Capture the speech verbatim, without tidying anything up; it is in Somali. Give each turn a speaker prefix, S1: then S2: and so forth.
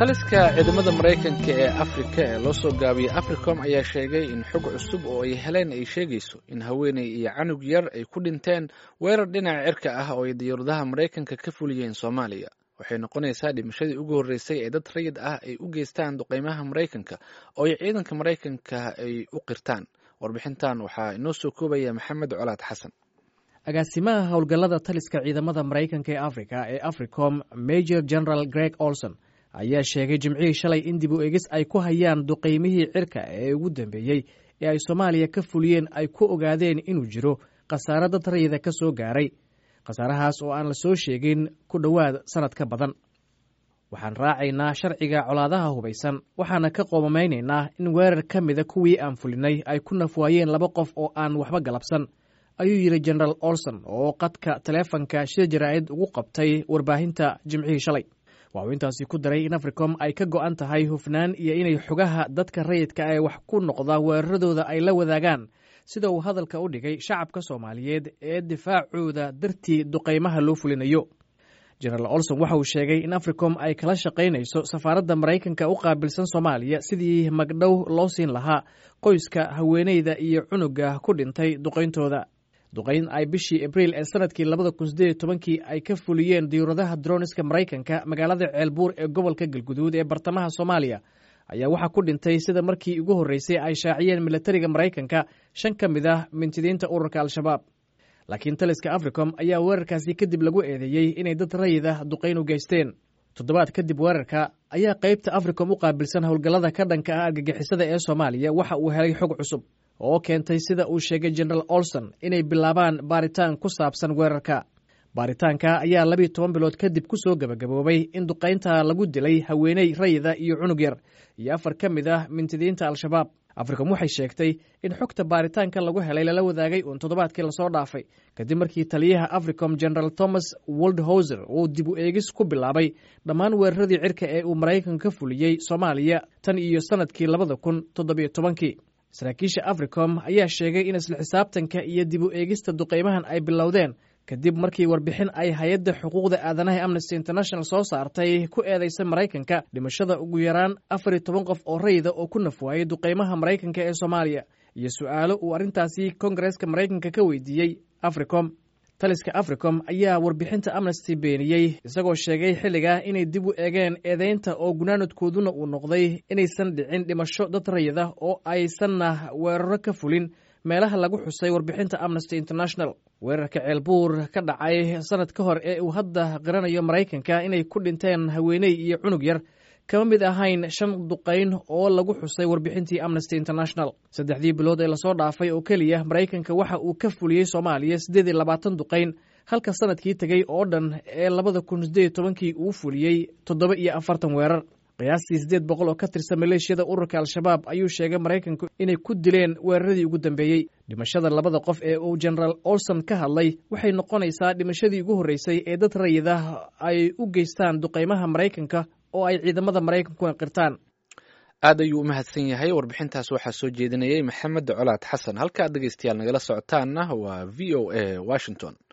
S1: taliska ciidamada Mareykanka ee Afrika ee loo soo gaabiyay Africom ayaa sheegay in xog cusub oo ay heleen ay sheegayso in haweeney iyo canug yar ay ku dhinteen weerar dhinaca cirka ah oo ay diyaaradaha Mareykanka ka fuliyeen Soomaaliya. Waxay noqonaysaa dhimashadii ugu horeysay ee dad rayid ah ay u geystaan duqeymaha Mareykanka oo ay ciidanka Mareykanka ay u qirtaan. Warbixintan waxaa inoo soo koobaya Maxamed Colaad Xasan.
S2: agaasimaha howlgallada taliska ciidamada Mareykanka ee Afrika ee Africom Major General Greg Olson ayaa sheegay jimcihii shalay in dib u egis ay ku hayaan duqeymihii cirka ee ugu dambeeyey ee ay Soomaaliya ka fuliyeen ay ku ogaadeen inuu jiro khasaare dad rayida ka soo gaaray khasaarahaas oo aan la soo sheegin ku dhowaad sanad ka badan. waxaan raacaynaa sharciga colaadaha hubaysan waxaana ka qoomameynaynaa in weerar ka mida kuwii aan fulinay ay ku nafwaayeen laba qof oo aan waxba galabsan ayuu yidhi General Olson oo qadka taleefanka shir jaraa'id ugu qabtay warbaahinta jimcihii shalay. waxa uu intaasi ku daray in Africom ay ka go'an tahay hufnaan iyo inay xogaha dadka rayidka ee wax ku noqda weeraradooda ay la wadaagaan sida uu hadalka u dhigay shacabka Soomaaliyeed ee difaacooda dartii duqeymaha loo fulinayo. General Olson waxa uu sheegay in Africom ay kala shaqaynayso safaaradda Mareykanka u qaabilsan Soomaaliya sidii magdhow loo siin lahaa qoyska haweeneyda iyo cunuga ku dhintay duqeyntooda. duqeyn ay bishii Abriil ee sanadkii labada kun siddeed iyo tobankii ay ka fuliyeen diyaaradaha droniska Mareykanka magaalada Ceelbuur ee gobolka Galguduud ee bartamaha Soomaaliya ayaa waxa ku dhintay sida markii ugu horeysay ay shaaciyeen militariga Mareykanka shan ka mid ah mintidiinta ururka Al-Shabaab. laakiin taliska Africom ayaa weerarkaasi kadib lagu eedeeyey inay dad rayid ah duqeyn u geysteen. toddobaad kadib weerarka ayaa qaybta Africom u qaabilsan howlgallada ka dhanka ah argagixisada ee Soomaaliya waxa uu helay xog cusub oo keentay sida uu sheegay General Olson inay bilaabaan baaritaan ku saabsan weerarka. baaritaanka ayaa labiyo toban bilood kadib ku soo gabagaboobay in duqeynta lagu dilay haweeney rayida iyo cunug yar iyo afar ka mid ah mintidiinta Al-Shabaab. Africom waxay sheegtay in xogta baaritaanka lagu helay lala wadaagay uun toddobaadkii lasoo dhaafay kadib markii taliyaha Africom General Thomas Waldhauser uu dib u eegis ku bilaabay dhammaan weeraradii cirka ee uu Mareykanka ka fuliyey Soomaaliya tan iyo sanadkii labada kun toddobiyo tobankii. saraakiisha Africom ayaa sheegay in isla xisaabtanka iyo dib u eegista duqeymahan ay bilowdeen kadib markii warbixin ay hay-adda xuquuqda aadanaha Amnesty International soo saartay ku eedeysa Mareykanka dhimashada ugu yaraan afar iyo toban qof oo rayida oo ku nafwaayay duqeymaha Mareykanka ee Soomaaliya iyo su'aalo uu arrintaasi Kongareeska Mareykanka ka weydiiyey Africom. taliska Africom ayaa warbixinta Amnesty beeniyey isagoo sheegay xilligaa inay dib u eegeen eedeynta oo gunaanadkooduna uu noqday inaysan dhicin dhimasho dad rayida oo aysanna weeraro ka fulin meelaha lagu xusay warbixinta Amnesty International. weerarka Ceelbuur ka dhacay sanad ka hor ee uu hadda qiranayo Mareykanka inay ku dhinteen haweeney iyo cunug yar kama mid ahayn shan duqeyn oo lagu xusay warbixintii Amnesty International. saddexdii bilood ee lasoo dhaafay oo keliya Mareykanka waxa uu ka fuliyey Soomaaliya siddeed iyo labaatan duqeyn halka sanadkii tegey oo dhan ee labada kun siddeed iyo tobankii uu fuliyey toddoba iyo afartan weerar. qiyaastii siddeed boqol oo ka tirsan maleeshiyada ururka Al-Shabaab ayuu sheegay Mareykanku inay ku dileen weeraradii ugu dambeeyey. dhimashada labada qof ee uu General Olson ka hadlay waxay noqonaysaa dhimashadii ugu horeysay ee dad rayid ah ay u geystaan duqeymaha Mareykanka oo ay ciidamada Mareykanku qirtaan.
S1: aad ayuu u mahadsan yahay. warbixintaas waxaa soo jeedinayay Maxamed Colaad Xasan. halka dhageystayaal nagala socotaana waa V O A Washington.